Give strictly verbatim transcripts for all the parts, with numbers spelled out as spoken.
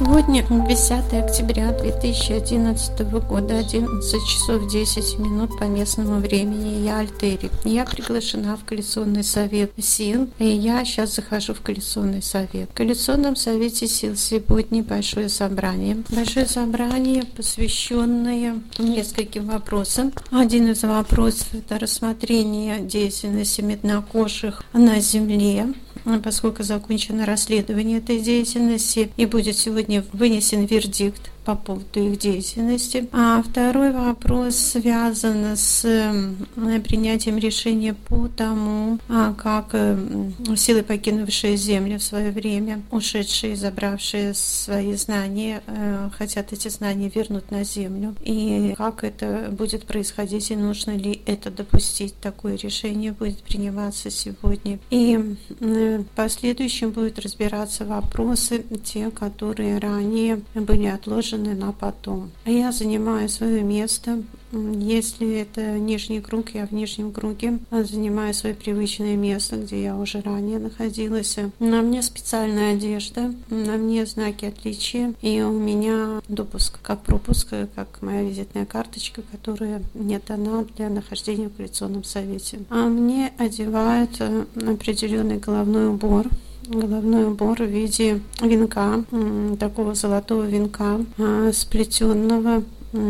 Сегодня десятое октября две тысячи одиннадцатого года, одиннадцать часов десять минут по местному времени. Я Альтери. Я приглашена в Коалиционный совет сил, и я сейчас захожу в Коалиционный совет. В Коалиционном совете сил сегодня большое собрание. Большое собрание, посвященное нескольким вопросам. Один из вопросов – это рассмотрение деятельности меднокожих на Земле, поскольку закончено расследование этой деятельности и будет сегодня вынесен вердикт по поводу их деятельности. А второй вопрос связан с принятием решения по тому, как силы, покинувшие Землю в свое время, ушедшие, забравшие свои знания, хотят эти знания вернуть на Землю. И как это будет происходить, и нужно ли это допустить. Такое решение будет приниматься сегодня. И в последующем будут разбираться вопросы, те, которые ранее были отложены на потом. Я занимаю свое место. Если это нижний круг, я в нижнем круге занимаю свое привычное место, где я уже ранее находилась. На мне специальная одежда, на мне знаки отличия, и у меня допуск, как пропуск, как моя визитная карточка, которая не дана для нахождения в Коалиционном совете. А мне одевают определенный головной убор. Головной убор в виде венка, такого золотого венка, сплетенного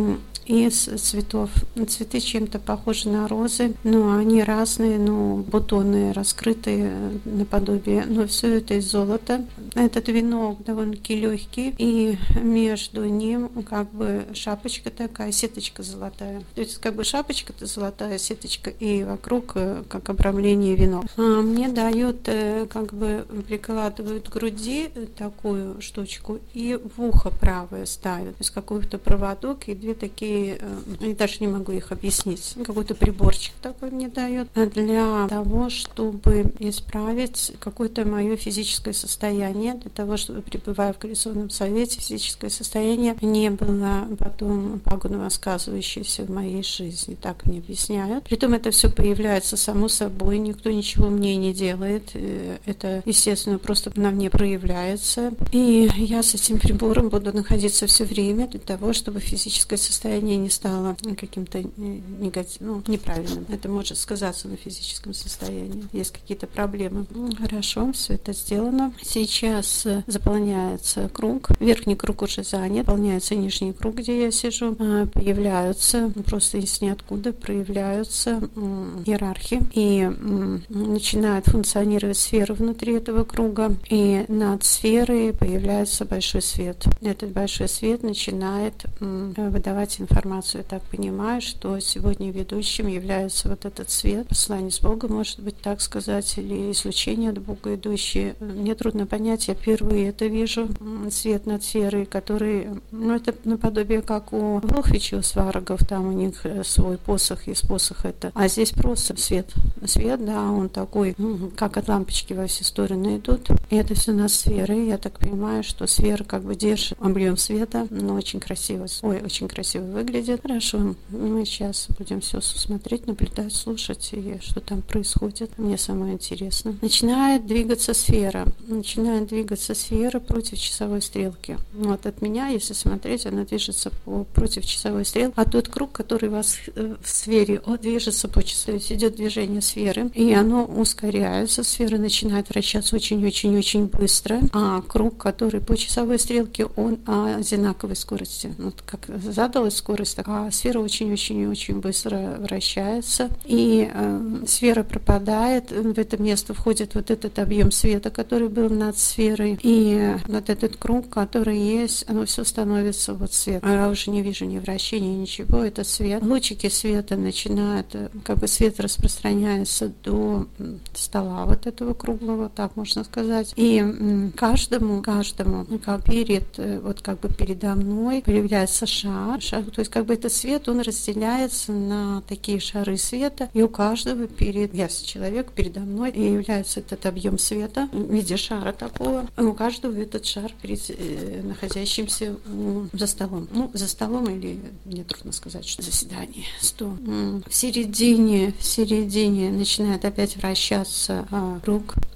из цветов. Цветы чем-то похожи на розы, но они разные, но бутоны раскрытые наподобие, но все это из золота. Этот венок довольно-таки легкий, и между ним как бы шапочка такая, сеточка золотая. То есть как бы шапочка-то золотая, сеточка, и вокруг как обрамление венок. А мне дают, как бы прикладывают к груди такую штучку и в ухо правое ставят. То есть какой-то проводок и две такие, я даже не могу их объяснить, какой-то приборчик такой мне дает для того, чтобы исправить какое-то мое физическое состояние, для того, чтобы, пребывая в Коалиционном совете, физическое состояние не было потом пагубно сказывающееся в моей жизни. Так мне объясняют. Притом это все появляется само собой, никто ничего мне не делает. Это, естественно, просто на мне проявляется. И я с этим прибором буду находиться все время для того, чтобы физическое состояние не стало каким-то негативным, ну, неправильным. Это может сказаться на физическом состоянии. Есть какие-то проблемы. Хорошо, все это сделано. Сейчас заполняется круг. Верхний круг уже занят. Заполняется нижний круг, где я сижу. Появляются, просто из ниоткуда проявляются иерархи. И начинает функционировать сфера внутри этого круга. И над сферой появляется большой свет. Этот большой свет начинает выдавать информацию. Я так понимаю, что сегодня ведущим является вот этот свет, послание с Бога, может быть, так сказать, или излучение от Бога идущее. Мне трудно понять, я впервые это вижу. Свет над сферой, который, ну, это наподобие как у Волхвича, у сварогов, там у них свой посох, есть посох это. А здесь просто свет. Свет, да, он такой, как от лампочки во все стороны идут. И это все над сферой. Я так понимаю, что сфера как бы держит объем света, но очень красиво, ой, очень красиво выглядит. Хорошо, мы сейчас будем все смотреть, наблюдать, слушать, и что там происходит. Мне самое интересно. Начинает двигаться сфера. Начинает двигаться сфера против часовой стрелки. Вот от меня, если смотреть, она движется по, против часовой стрелки. А тот круг, который у вас в сфере, он движется по часу. То есть идет движение сферы, и оно ускоряется. Сфера начинает вращаться очень-очень-очень быстро. А круг, который по часовой стрелке, он одинаковой скорости. Вот как задалась скорость, а сфера очень-очень-очень быстро вращается, и э, сфера пропадает, в это место входит вот этот объем света, который был над сферой, и вот этот круг, который есть, оно все становится вот свет. Я уже не вижу ни вращения, ничего, это свет. Лучики света начинают, как бы свет распространяется до стола вот этого круглого, так можно сказать, и каждому, каждому, как перед, вот как бы передо мной появляется шар, шар, то есть как бы этот свет, он разделяется на такие шары света, и у каждого перед, я человек, передо мной, и является этот объем света в виде шара такого, и у каждого этот шар перед э, находящимся э, за столом. Ну, за столом или, мне трудно сказать, что заседание, стол. В середине, в середине начинает опять вращаться а, круг,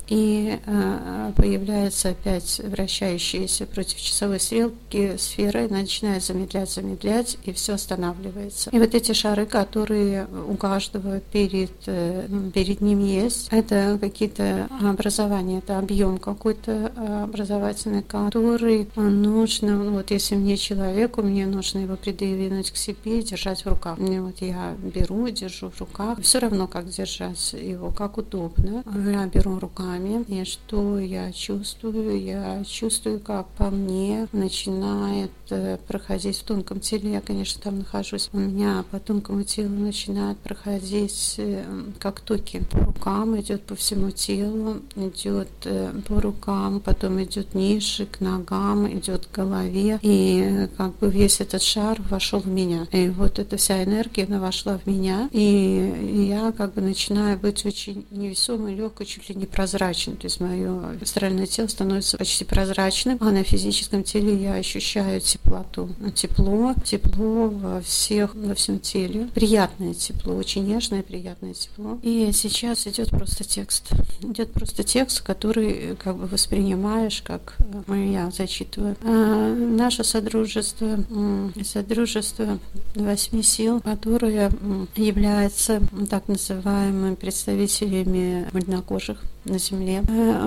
и э, появляется опять вращающаяся против часовой стрелки сфера, и начинает замедлять, замедлять, и все останавливается. И вот эти шары, которые у каждого перед, э, перед ним есть, это какие-то образования, это объем какой-то образовательный, который нужно, вот если мне человеку, мне нужно его придвинуть к себе и держать в руках. И вот я беру, держу в руках, все равно как держать его, как удобно. Я беру руками, и что я чувствую? Я чувствую, как по мне начинает проходить в тонком теле. Я, конечно, там нахожусь. У меня по тонкому телу начинает проходить как токи. По рукам идет по всему телу, идет по рукам, потом идет ниже, к ногам, идет к голове. И как бы весь этот шар вошел в меня. И вот эта вся энергия, она вошла в меня. И я как бы начинаю быть очень невесомой, легкой, чуть ли не прозрачной. То есть мое астральное тело становится почти прозрачным, а на физическом теле я ощущаю теплоту. Тепло, тепло во всех, во всем теле. Приятное тепло, очень нежное, приятное тепло. И сейчас идет просто текст. Идет просто текст, который как бы воспринимаешь, как я зачитываю. А наше содружество, содружество восьми сил, которое является так называемыми представителями бледнокожих на Земле.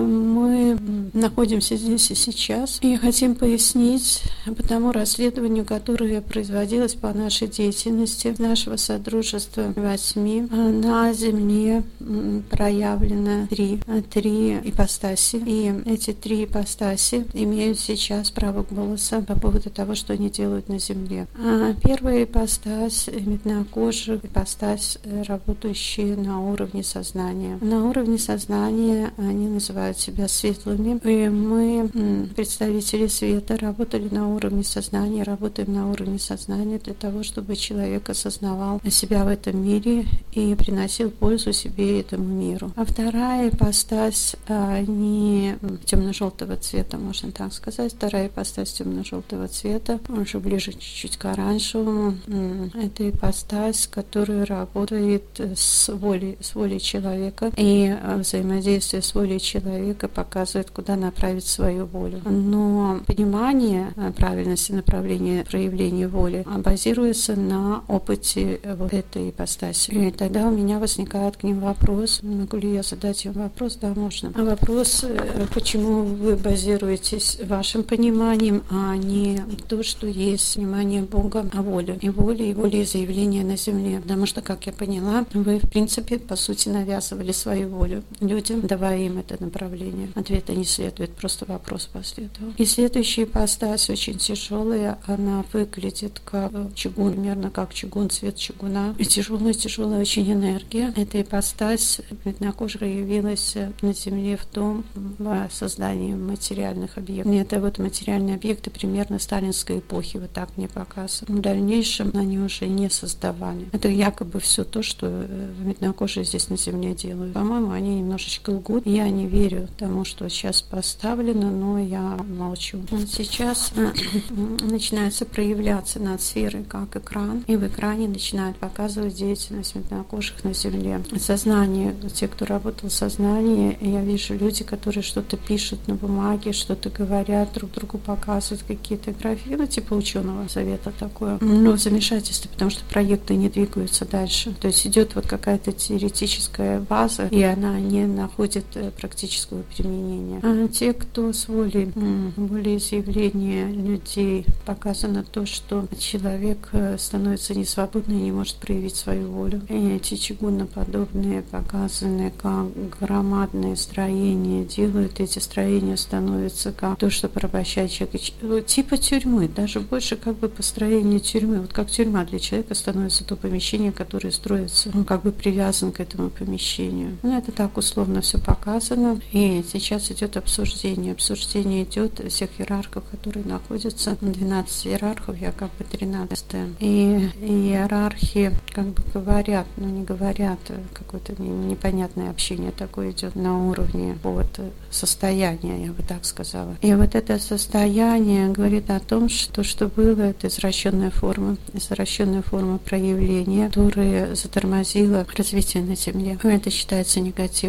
Мы находимся здесь и сейчас и хотим пояснить по тому расследованию, которое производилось по нашей деятельности нашего Содружества восьми. На Земле проявлено три, три ипостаси, и эти три ипостаси имеют сейчас право голоса по поводу того, что они делают на Земле. Первая ипостась, меднокожих, ипостась, работающая на уровне сознания. На уровне сознания они называют себя светлыми. И мы, представители света, работали на уровне сознания, работаем на уровне сознания для того, чтобы человек осознавал себя в этом мире и приносил пользу себе и этому миру. А вторая ипостась, они темно-желтого цвета, можно так сказать. Вторая ипостась темно-желтого цвета, уже ближе чуть-чуть к оранжевому. Это ипостась, которая работает с волей, с волей человека, и взаимодействие с волей человека показывает, куда направить свою волю. Но понимание правильности направления проявления воли базируется на опыте вот этой ипостаси. И тогда у меня возникает к ним вопрос, могу ли я задать им вопрос? Да, можно. А вопрос, почему вы базируетесь вашим пониманием, а не то, что есть понимание Бога о воле, и воле, и волеизъявления на земле. Потому что, как я поняла, вы, в принципе, по сути, навязывали свою волю людям, давая им это направление. Ответа не следует, просто вопрос последовал. И следующая ипостась очень тяжелая, она выглядит как чугун, примерно как чугун, цвет чугуна. И тяжелая-тяжелая очень энергия. Эта ипостась меднокожих явилась на Земле в том, в создании материальных объектов. И это вот материальные объекты примерно сталинской эпохи, вот так мне показывают. В дальнейшем они уже не создавали. Это якобы все то, что меднокожие здесь на Земле делают. По-моему, они немножечко лгут. Я не верю тому, что сейчас поставлено, но я молчу. Сейчас начинается проявляться над сферой как экран, и в экране начинают показывать деятельность меднокожих на Земле. Сознание, те, кто работал в сознании, я вижу люди, которые что-то пишут на бумаге, что-то говорят, друг другу показывают какие-то графики, ну, типа ученого совета такое. Но в замешательстве, потому что проекты не двигаются дальше. То есть идет вот какая-то теоретическая база, и она не находит практического применения. А те, кто с волей, волеизъявления людей, показано то, что человек становится несвободным и не может проявить свою волю. И эти чугуноподобные, показанные как громадные строения, делают эти строения, становятся как то, что порабощает человека. Типа тюрьмы, даже больше как бы построение тюрьмы. Вот как тюрьма для человека становится то помещение, которое строится. Он как бы привязан к этому помещению. Ну, это так условно все показано. И сейчас идет обсуждение. Обсуждение идет всех иерархов, которые находятся. двенадцать иерархов, я как бы тринадцатая. И иерархи как бы говорят, но не говорят, какое-то непонятное общение такое идет на уровне вот состояния, я бы так сказала. И вот это состояние говорит о том, что что было, это извращенная форма, извращенная форма проявления, которая затормозила развитие на Земле. Это считается негативным.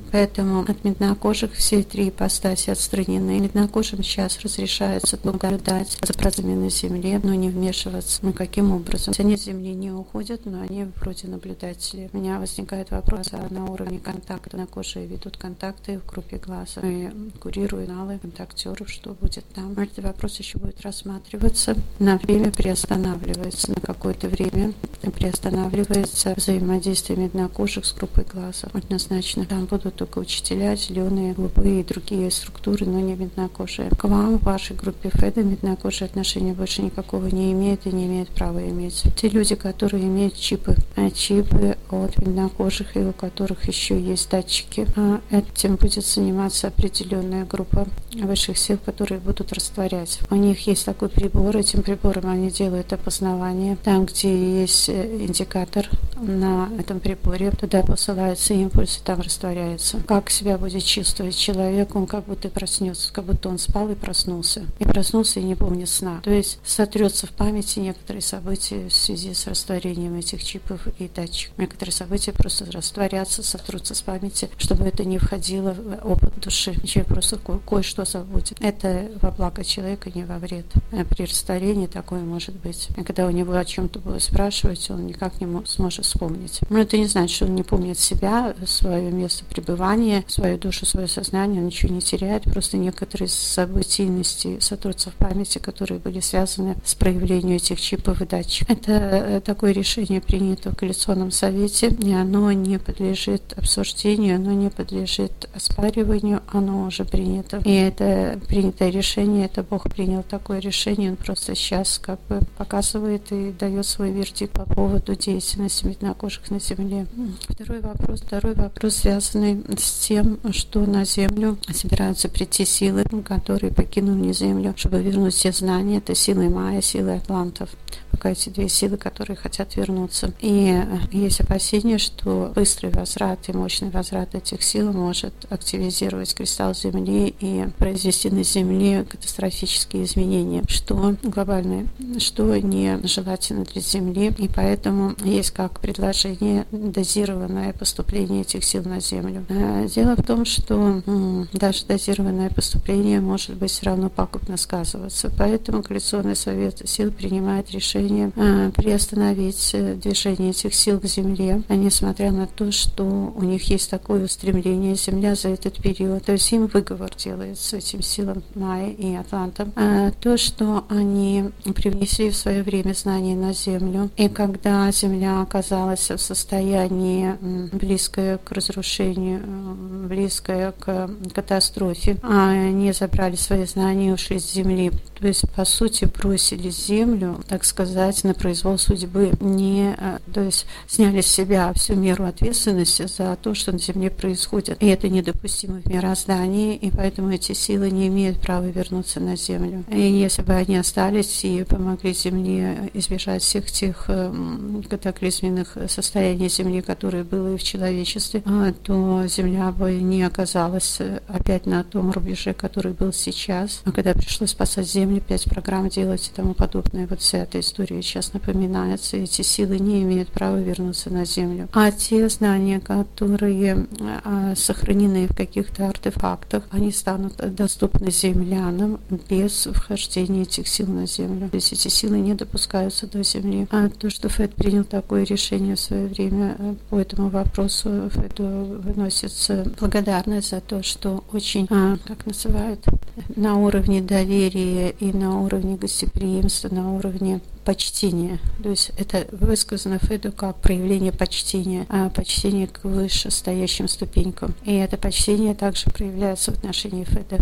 Поэтому от меднокожих все три ипостаси отстранены. Меднокожим сейчас разрешается наблюдать за процессами на Земле, но не вмешиваться никаким образом. Они с Земли не уходят, но они вроде наблюдатели. У меня возникает вопрос, а на уровне контакта на коже ведут контакты в группе глаза и курируют каналы контактеров, что будет там. Этот вопрос еще будет рассматриваться. На время приостанавливается, на какое-то время приостанавливается взаимодействие меднокожих с группой глаза. Однозначно там будут только учителя, зеленые, голубые и другие структуры, но не меднокожие. К вам, в вашей группе Феда, меднокожие отношения больше никакого не имеют и не имеют права иметь. Те люди, которые имеют чипы, а чипы от меднокожих и у которых еще есть датчики, а этим будет заниматься определенная группа высших сил, которые будут растворять. У них есть такой прибор, этим прибором они делают опознавание. Там, где есть индикатор на этом приборе, туда посылаются импульсы, там растворяется. Как себя будет чувствовать человек, он как будто проснется, как будто он спал и проснулся. И проснулся и не помнит сна. То есть сотрется в памяти некоторые события в связи с растворением этих чипов и датчиков. Некоторые события просто растворятся, сотрутся с памяти, чтобы это не входило в опыт души. Человек просто кое-что забудет. Это во благо человека, не во вред. А при растворении такое может быть. И когда у него о чем-то будут спрашивать, он никак не сможет вспомнить. Но это не значит, что он не помнит себя, свое место пребывания, свою душу, свое сознание, он ничего не теряет. Просто некоторые событийности сотрутся в памяти, которые были связаны с проявлением этих чипов и датчиков. Это такое решение принято в Коалиционном совете, и оно не подлежит обсуждению, оно не подлежит оспариванию, оно уже принято. И это принятое решение, это Бог принял такое решение, он просто сейчас как бы показывает и дает свой вердикт по поводу деятельности меднокожих на Земле. Второй вопрос, второй вопрос связанный с тем, что на Землю собираются прийти силы, которые покинули Землю, чтобы вернуть все знания. Это силы майя, силы атлантов. Пока эти две силы, которые хотят вернуться. И есть опасения, что быстрый возврат и мощный возврат этих сил может активизировать кристалл Земли и произвести на Земле катастрофические изменения, что глобальные, что нежелательно для Земли. И поэтому есть как предложение дозированное поступление этих сил на Землю. Дело в том, что м, даже дозированное поступление может быть все равно пагубно сказываться. Поэтому Коалиционный совет сил принимает решение э, приостановить движение этих сил к Земле, а несмотря на то, что у них есть такое устремление, Земля за этот период, то есть им выговор делается этим силам майя и атлантам, а то, что они привнесли в свое время знания на Землю, и когда Земля оказалась в состоянии близкое к разрушению, близкое к катастрофе, а они забрали свои знания и ушли с Земли. То есть, по сути, бросили Землю, так сказать, на произвол судьбы, не, то есть сняли с себя всю меру ответственности за то, что на Земле происходит. И это недопустимо в мироздании, и поэтому эти силы не имеют права вернуться на Землю. И если бы они остались и помогли Земле избежать всех тех катаклизменных состояний Земли, которые были в человечестве, то Земля бы не оказалась опять на том рубеже, который был сейчас. А когда пришлось спасать Землю, пять программ делать и тому подобное, вот вся эта история сейчас напоминается. Эти силы не имеют права вернуться на Землю. А те знания, которые сохранены в каких-то артефактах, они станут доступны землянам без вхождения этих сил на Землю. То есть эти силы не допускаются до Земли. А то, что Фед принял такое решение в свое время по этому вопросу, Феду выносится благодарность за то, что очень, а, как называют, на уровне доверия и на уровне гостеприимства, на уровне почтения. То есть это высказано Феду как проявление почтения, а почтение к вышестоящим ступенькам. И это почтение также проявляется в отношении Феда.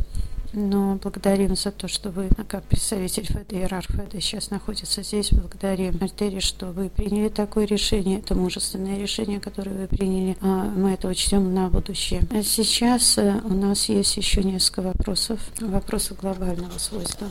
Но благодарим за то, что вы, как представитель Феда, иерарх Феда, сейчас находится здесь. Благодарим Альтери, что вы приняли такое решение. Это мужественное решение, которое вы приняли. Мы это учтем на будущее. А сейчас у нас есть еще несколько вопросов. Вопросы глобального свойства.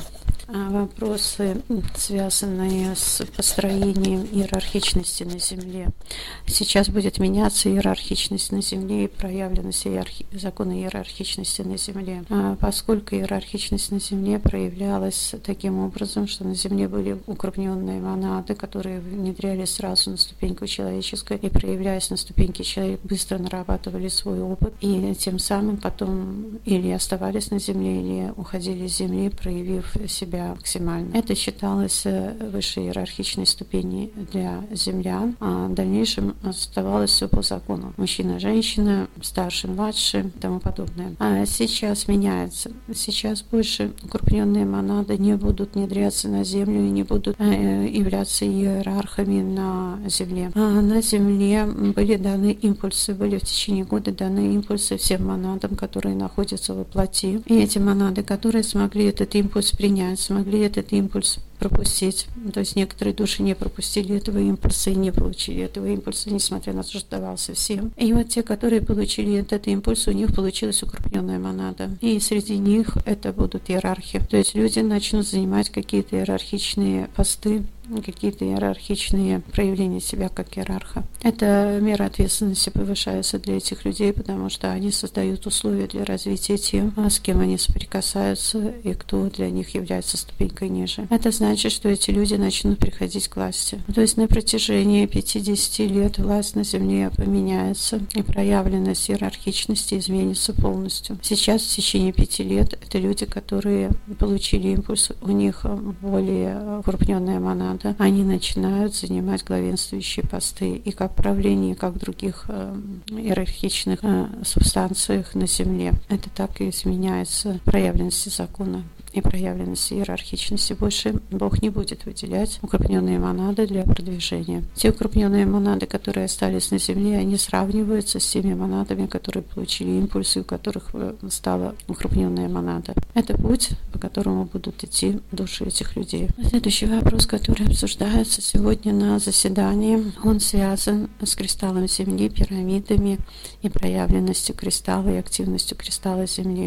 вопросы, связанные с построением иерархичности на Земле. Сейчас будет меняться иерархичность на Земле и проявленность иерархи... закона иерархичности на Земле. Поскольку иерархичность на Земле проявлялась таким образом, что на Земле были укрупненные монады, которые внедрялись сразу на ступеньку человеческую и, проявляясь на ступеньке человека, быстро нарабатывали свой опыт и тем самым потом или оставались на Земле, или уходили с Земли, проявив себя максимально. Это считалось высшей иерархичной ступенью для землян, а в дальнейшем оставалось все по закону. Мужчина, женщина, старший, младший и тому подобное. А сейчас меняется. Сейчас больше укрупненные монады не будут внедряться на Землю и не будут являться иерархами на Земле. А на Земле были даны импульсы, были в течение года даны импульсы всем монадам, которые находятся во плоти. И эти монады, которые смогли этот импульс принять, смогли этот импульс пропустить. То есть некоторые души не пропустили этого импульса и не получили этого импульса, несмотря на то, что давался всем. И вот те, которые получили этот импульс, у них получилась укрупненная монада. И среди них это будут иерархи. То есть люди начнут занимать какие-то иерархичные посты, какие-то иерархичные проявления себя как иерарха. Эта мера ответственности повышается для этих людей, потому что они создают условия для развития тем, с кем они соприкасаются и кто для них является ступенькой ниже. Это значит, что эти люди начнут приходить к власти. То есть на протяжении пятидесяти лет власть на Земле поменяется, и проявленность иерархичности изменится полностью. Сейчас в течение пяти лет это люди, которые получили импульс, у них более укрупненная монада, они начинают занимать главенствующие посты и как в правлении, как в других э, иерархичных э, субстанциях на Земле. Это так и изменяется проявленности закона и проявленности иерархичности. Больше Бог не будет выделять укрупненные монады для продвижения. Те укрупненные монады, которые остались на Земле, они сравниваются с теми монадами, которые получили импульсы, у которых стала укрупненная монада. Это путь, по которому будут идти души этих людей. Следующий вопрос, который обсуждается сегодня на заседании, он связан с кристаллом Земли, пирамидами и проявленностью кристалла и активностью кристалла Земли.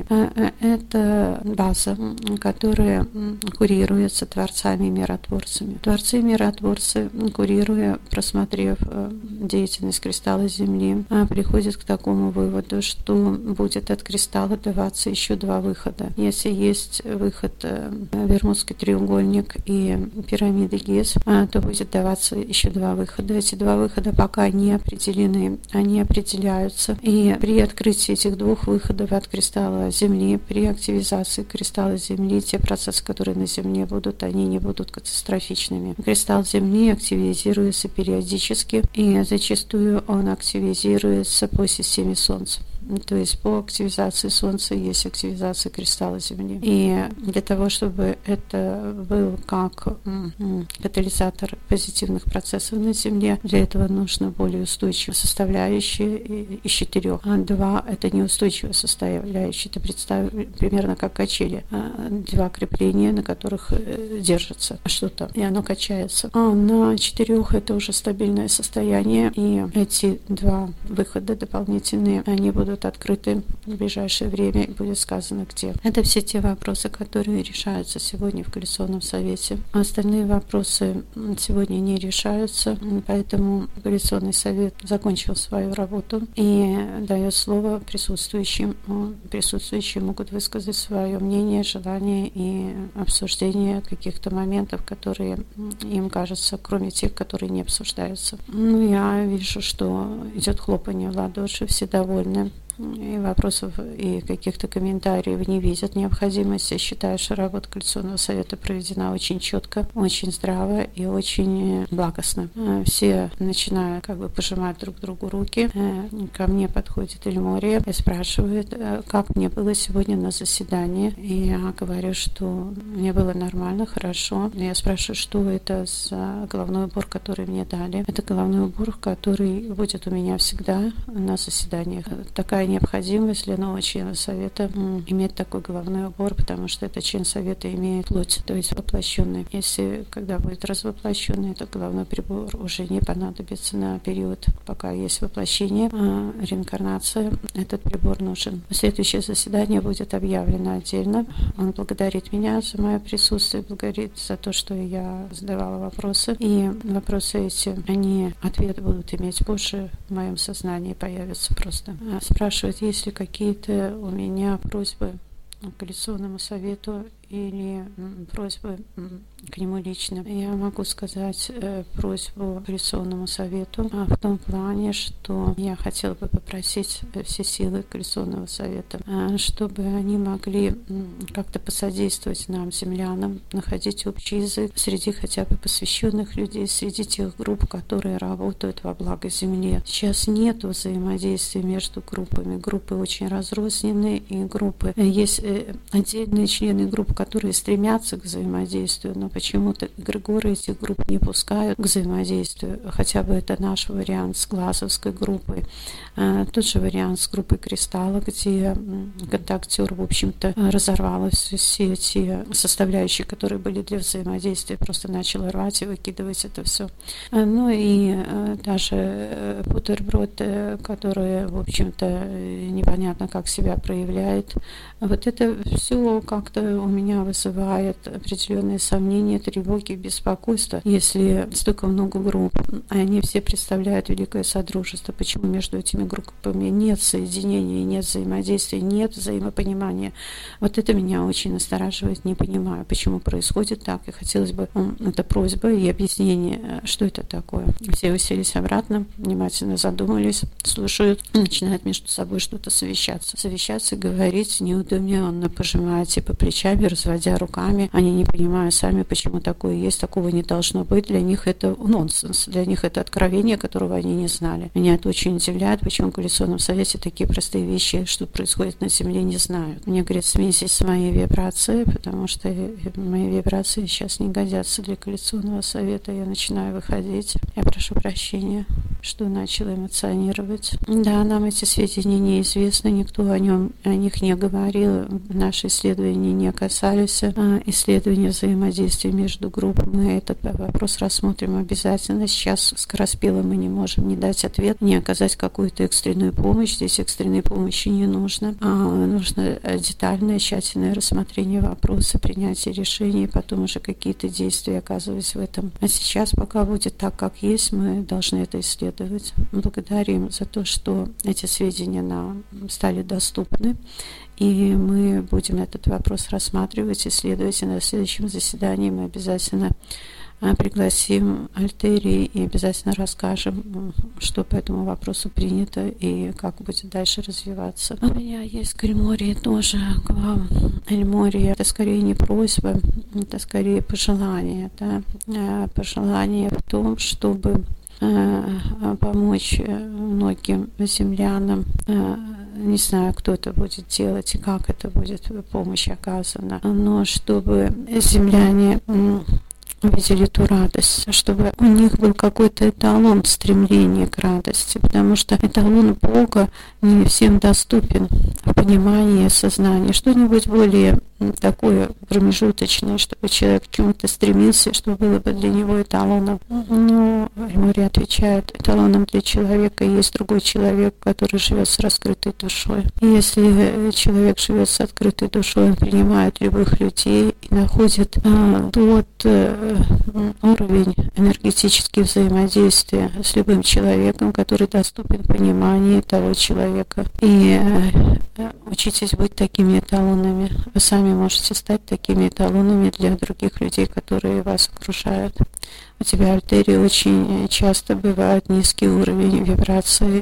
Это база, которая курируется творцами и миротворцами. Творцы и миротворцы, курируя, просмотрев деятельность кристалла Земли, приходят к такому выводу, что будет от кристалла даваться еще два выхода. Если есть выход Бермудский треугольник и пирамиды Гиз, то будет даваться еще два выхода. Эти два выхода пока не определены, они определяются. И при открытии этих двух выходов от кристалла Земли, при активизации кристалла Земли, те процессы, которые на Земле будут, они не будут катастрофичными. Кристалл Земли активизируется периодически, и зачастую он активизируется по системе Солнца. То есть по активизации Солнца есть активизация кристалла Земли. И для того, чтобы это был как катализатор позитивных процессов на Земле, для этого нужно более устойчивая составляющая из четырех. А два — это неустойчивая составляющая. Это представь, примерно как качели. Два крепления, на которых держится что-то, и оно качается. А на четырех — это уже стабильное состояние, и эти два выхода дополнительные, они будут открыты в ближайшее время, и будет сказано где. Это все те вопросы, которые решаются сегодня в Коалиционном совете. А остальные вопросы сегодня не решаются, поэтому Коалиционный совет закончил свою работу и дает слово присутствующим. Присутствующие могут высказать свое мнение, желание и обсуждение каких-то моментов, которые им кажутся, кроме тех, которые не обсуждаются. Ну, я вижу, что идет хлопанье в ладоши, все довольны. И вопросов и каких-то комментариев не видят необходимости. Я считаю, что работа Коалиционного совета проведена очень четко, очень здраво и очень благостно. Все начинают как бы пожимать друг другу руки. Ко мне подходит Эльмория и спрашивает, как мне было сегодня на заседании. И я говорю, что мне было нормально, хорошо. Я спрашиваю, что это за головной убор, который мне дали. Это головной убор, который будет у меня всегда на заседаниях. Такая необходимость для нового члена совета иметь такой головной убор, потому что этот член совета имеет плоть, то есть воплощенный. Если когда будет развоплощенный, то головной прибор уже не понадобится на период, пока есть воплощение, а реинкарнация. Этот прибор нужен. Следующее заседание будет объявлено отдельно. Он благодарит меня за мое присутствие, благодарит за то, что я задавала вопросы. И вопросы эти, они, ответы будут иметь позже в моем сознании, появятся просто. Спрашивают, есть ли какие-то у меня просьбы к коалиционному совету или просьбы к нему лично. Я могу сказать э, просьбу коалиционному совету а в том плане, что я хотела бы попросить все силы коалиционного совета, э, чтобы они могли э, как-то посодействовать нам, землянам, находить общий язык среди хотя бы посвященных людей, среди тех групп, которые работают во благо Земле. Сейчас нет взаимодействия между группами. Группы очень разрознены, и группы есть э, отдельные члены групп, которые стремятся к взаимодействию, но почему-то эгрегоры этих групп не пускают к взаимодействию. Хотя бы это наш вариант с Глазовской группой. Тот же вариант с группой Кристалла, где контактер, в общем-то, разорвал все эти составляющие, которые были для взаимодействия, просто начал рвать и выкидывать это все. Ну и даже бутерброд, который, в общем-то, непонятно, как себя проявляет. Вот это все как-то у меня вызывает определенные сомнения, тревоги, беспокойства. Если столько много групп, а они все представляют Великое Содружество, почему между этими группами нет соединения, нет взаимодействия, нет взаимопонимания? Вот это меня очень настораживает, не понимаю, почему происходит так. И хотелось бы, это просьба и объяснение, что это такое. Все уселись обратно, внимательно задумались, слушают, начинают между собой что-то совещаться. Совещаться, говорить неудуменно, пожимать типа плечами, разводя руками. Они не понимают сами, почему такое есть, такого не должно быть. Для них это нонсенс, для них это откровение, которого они не знали. Меня это очень удивляет, почему в Коалиционном совете такие простые вещи, что происходит на Земле, не знают. Мне говорят, смиритесь с моей вибрацией, потому что мои вибрации сейчас не годятся для Коалиционного совета. Я начинаю выходить. Я прошу прощения, что начала эмоционировать. Да, нам эти сведения неизвестны, никто о нем, о них не говорил. Наши исследования не касались исследования взаимодействия между группами. Мы этот вопрос рассмотрим обязательно. Сейчас скороспело мы не можем не дать ответ, не оказать какую-то экстренную помощь. Здесь экстренной помощи не нужно. А нужно детальное, тщательное рассмотрение вопроса, принятие решений, потом уже какие-то действия оказывать в этом. А сейчас, пока будет так, как есть, мы должны это исследовать. Благодарим за то, что эти сведения нам стали доступны. И мы будем этот вопрос рассматривать, исследовать. И на следующем заседании мы обязательно пригласим Альтерий и обязательно расскажем, что по этому вопросу принято и как будет дальше развиваться. У меня есть к Эльмории тоже, к вам. Эльмория, это скорее не просьба, это скорее пожелание. Да? Пожелание в том, чтобы помочь многим землянам. Не знаю, кто это будет делать и как это будет помощь оказана, но чтобы земляне увидели ту радость, чтобы у них был какой-то эталон стремления к радости, потому что эталон Бога не всем доступен в понимании, сознании. Что-нибудь более такое промежуточное, чтобы человек к чему-то стремился, чтобы было бы для него эталоном. Но Эльмория отвечает, эталоном для человека есть другой человек, который живет с раскрытой душой. И если человек живет с открытой душой, он принимает любых людей и находит а, тот а, уровень энергетического взаимодействия с любым человеком, который доступен пониманию того человека. И а, учитесь быть такими эталонами. Вы сами можете стать такими эталонами для других людей, которые вас окружают. У тебя, Альтерий, очень часто бывает низкий уровень вибрации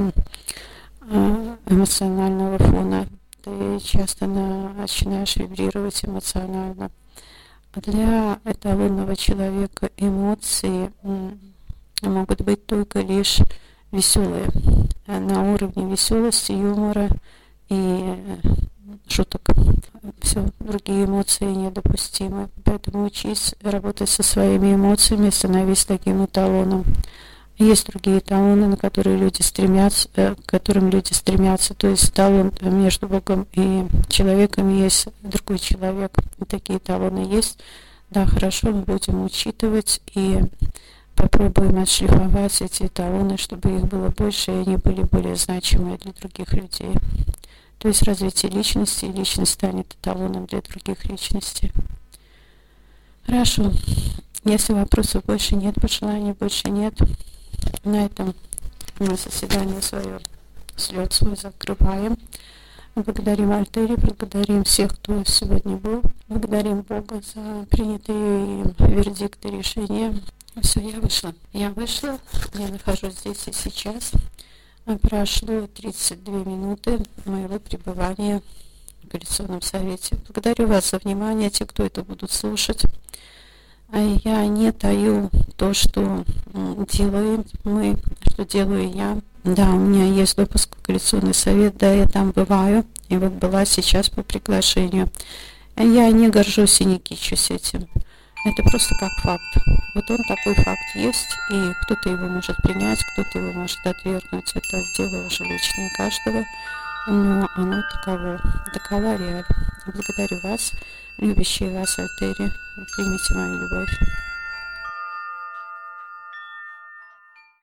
эмоционального фона. Ты часто начинаешь вибрировать эмоционально. Для эталонного человека эмоции могут быть только лишь веселые. На уровне веселости, юмора и шуток. Все, другие эмоции недопустимы. Поэтому учись работать со своими эмоциями, становись таким эталоном. Есть другие эталоны, на которые люди стремятся, к которым люди стремятся. То есть эталон между Богом и человеком есть другой человек. И такие эталоны есть. Да, хорошо, мы будем учитывать и попробуем отшлифовать эти эталоны, чтобы их было больше, и они были более значимые для других людей. То есть развитие личности, и личность станет эталоном для других личностей. Хорошо. Если вопросов больше нет, пожеланий больше нет, на этом мы заседание свое, слет свой закрываем. Благодарим Альтери, благодарим всех, кто сегодня был. Благодарим Бога за принятые вердикты, решения. Все, я вышла. Я вышла, я нахожусь здесь и сейчас. Прошло тридцать две минуты моего пребывания в коалиционном совете. Благодарю вас за внимание, те, кто это будут слушать. Я не таю то, что делаем мы, что делаю я. Да, у меня есть допуск в коалиционный совет, да, я там бываю, и вот была сейчас по приглашению. Я не горжусь и не кичусь этим. Это просто как факт. Вот он такой факт есть, и кто-то его может принять, кто-то его может отвергнуть. Это дело уже личное каждого, но оно таково, такова реаль. Благодарю вас, любящие вас, Альтери, примите мою любовь.